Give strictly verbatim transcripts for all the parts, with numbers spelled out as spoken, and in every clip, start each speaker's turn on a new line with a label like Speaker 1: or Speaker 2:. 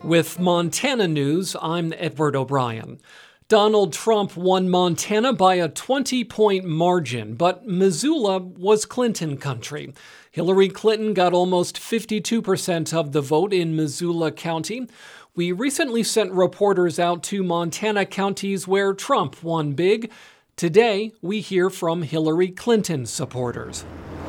Speaker 1: With Montana news, I'm Edward O'Brien. Donald Trump won Montana by a twenty-point margin, but Missoula was Clinton country. Hillary Clinton got almost fifty-two percent of the vote in Missoula County. We recently sent reporters out to Montana counties where Trump won big. Today, we hear from Hillary Clinton supporters.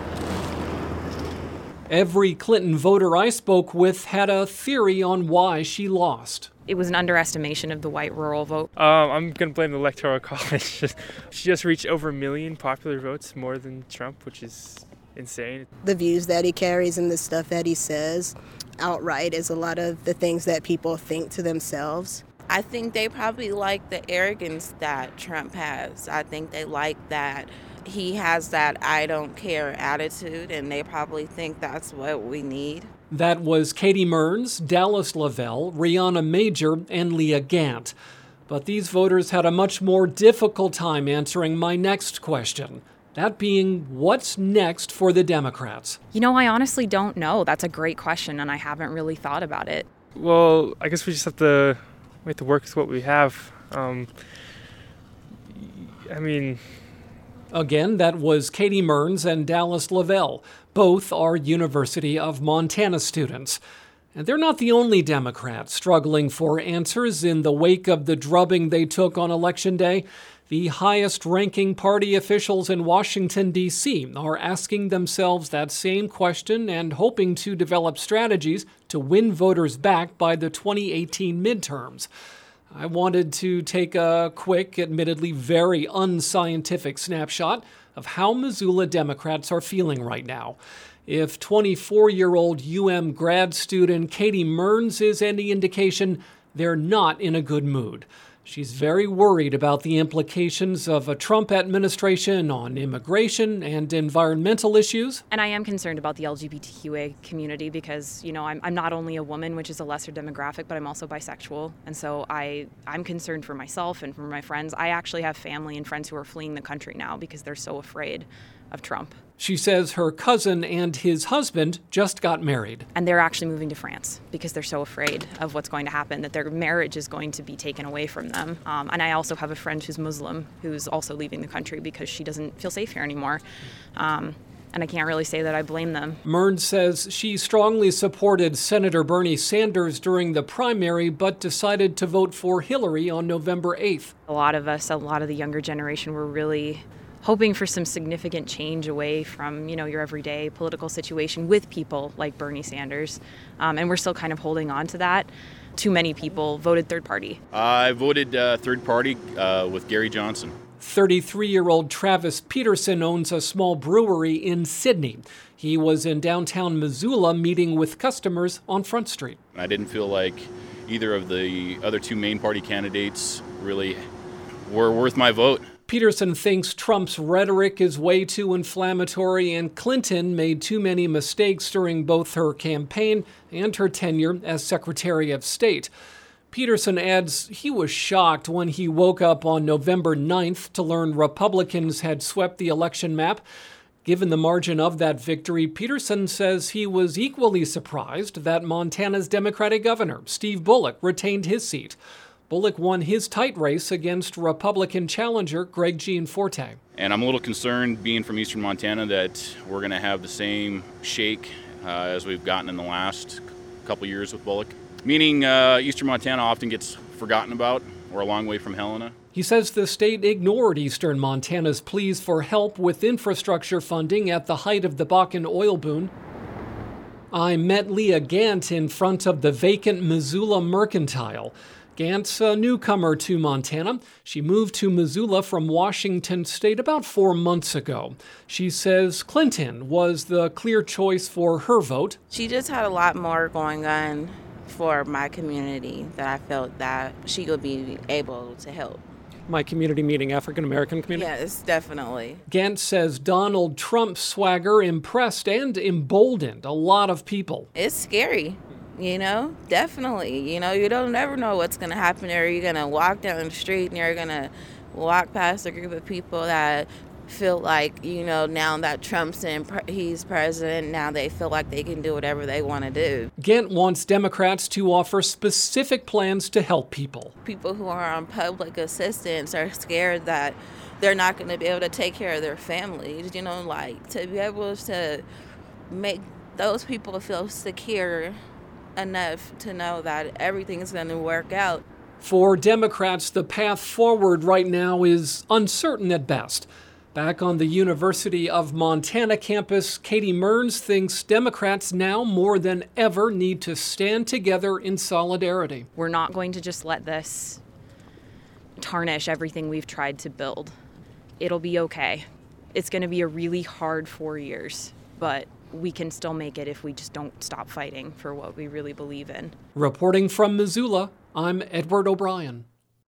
Speaker 1: Every Clinton voter I spoke with had a theory on why she lost.
Speaker 2: It was an underestimation of the white rural vote.
Speaker 3: Um, I'm going to blame the Electoral College. She just reached over a million popular votes, more than Trump, which is insane.
Speaker 4: The views that he carries and the stuff that he says outright is a lot of the things that people think to themselves.
Speaker 5: I think they probably like the arrogance that Trump has. I think they like that he has that I don't care attitude, and they probably think that's what we need.
Speaker 1: That was Katie Mearns, Dallas Lavelle, Rihanna Major, and Leah Gant. But these voters had a much more difficult time answering my next question. That being, what's next for the Democrats?
Speaker 2: You know, I honestly don't know. That's a great question, and I haven't really thought about it.
Speaker 3: Well, I guess we just have to, we have to work with what we have. Um, I mean...
Speaker 1: Again, that was Katie Mearns and Dallas Lavelle. Both are University of Montana students. And they're not the only Democrats struggling for answers in the wake of the drubbing they took on Election Day. The highest-ranking party officials in Washington, D C are asking themselves that same question and hoping to develop strategies to win voters back by the twenty eighteen midterms. I wanted to take a quick, admittedly very unscientific snapshot of how Missoula Democrats are feeling right now. If twenty-four-year-old U M grad student Katie Mearns is any indication, they're not in a good mood. She's very worried about the implications of a Trump administration on immigration and environmental issues.
Speaker 2: And I am concerned about the L G B T Q A community because, you know, I'm, I'm not only a woman, which is a lesser demographic, but I'm also bisexual. And so I, I'm concerned for myself and for my friends. I actually have family and friends who are fleeing the country now because they're so afraid of Trump.
Speaker 1: She says her cousin and his husband just got married.
Speaker 2: And they're actually moving to France because they're so afraid of what's going to happen, that their marriage is going to be taken away from them. Um, and I also have a friend who's Muslim who's also leaving the country because she doesn't feel safe here anymore. Um, and I can't really say that I blame them.
Speaker 1: Mearns says she strongly supported Senator Bernie Sanders during the primary, but decided to vote for Hillary on November eighth.
Speaker 2: A lot of us, a lot of the younger generation were really hoping for some significant change away from, you know, your everyday political situation with people like Bernie Sanders. Um, and we're still kind of holding on to that. Too many people voted third party.
Speaker 6: I voted uh, third party uh, with Gary Johnson.
Speaker 1: thirty-three-year-old Travis Peterson owns a small brewery in Sydney. He was in downtown Missoula meeting with customers on Front Street.
Speaker 6: I didn't feel like either of the other two main party candidates really were worth my vote.
Speaker 1: Peterson thinks Trump's rhetoric is way too inflammatory and Clinton made too many mistakes during both her campaign and her tenure as Secretary of State. Peterson adds he was shocked when he woke up on November ninth to learn Republicans had swept the election map. Given the margin of that victory, Peterson says he was equally surprised that Montana's Democratic governor, Steve Bullock, retained his seat. Bullock won his tight race against Republican challenger Greg Gianforte.
Speaker 6: And I'm a little concerned, being from eastern Montana, that we're going to have the same shake uh, as we've gotten in the last couple years with Bullock. Meaning uh, eastern Montana often gets forgotten about. We're a long way from Helena.
Speaker 1: He says the state ignored eastern Montana's pleas for help with infrastructure funding at the height of the Bakken oil boom. I met Leah Gant in front of the vacant Missoula Mercantile. Gant's a newcomer to Montana. She moved to Missoula from Washington State about four months ago. She says Clinton was the clear choice for her vote.
Speaker 5: She just had a lot more going on for my community that I felt that she would be able to help.
Speaker 1: My community meaning African-American community?
Speaker 5: Yes, definitely.
Speaker 1: Gant says Donald Trump's swagger impressed and emboldened a lot of people.
Speaker 5: It's scary. You know, definitely. You know, you don't never know what's going to happen there. You're going to walk down the street and you're going to walk past a group of people that feel like, you know, now that Trump's in, he's president, now they feel like they can do whatever they want to do.
Speaker 1: Gant wants Democrats to offer specific plans to help people.
Speaker 5: People who are on public assistance are scared that they're not going to be able to take care of their families, you know, like to be able to make those people feel secure enough to know that everything's going to work out.
Speaker 1: For Democrats, the path forward right now is uncertain at best. Back on the University of Montana campus, Katie Mearns thinks Democrats now more than ever need to stand together in solidarity.
Speaker 2: We're not going to just let this tarnish everything we've tried to build. It'll be okay. It's going to be a really hard four years, but we can still make it if we just don't stop fighting for what we really believe in.
Speaker 1: Reporting from Missoula, I'm Edward O'Brien.